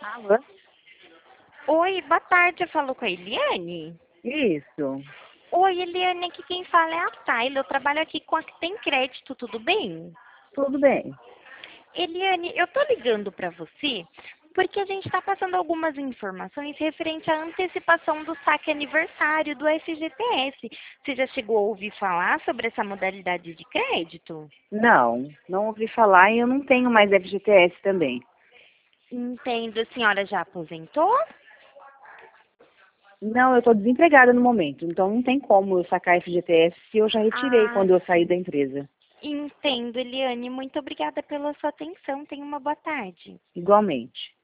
Alô? Oi, boa tarde, eu falo com a Eliane. Isso, Oi, Eliane, aqui quem fala é a Tayla, eu trabalho aqui com a que tem crédito, tudo bem? tudo bem. Eliane, eu tô ligando pra você porque a gente está passando algumas informações referente à antecipação do saque aniversário do FGTS. Você já chegou a ouvir falar sobre essa modalidade de crédito? Não ouvi falar e eu não tenho mais FGTS também. Entendo, a senhora já aposentou? Não, eu estou desempregada no momento, então não tem como eu sacar FGTS se eu já retirei Ah, quando eu saí da sim. empresa. Entendo, Eliane. Muito obrigada pela sua atenção. Tenha uma boa tarde. Igualmente.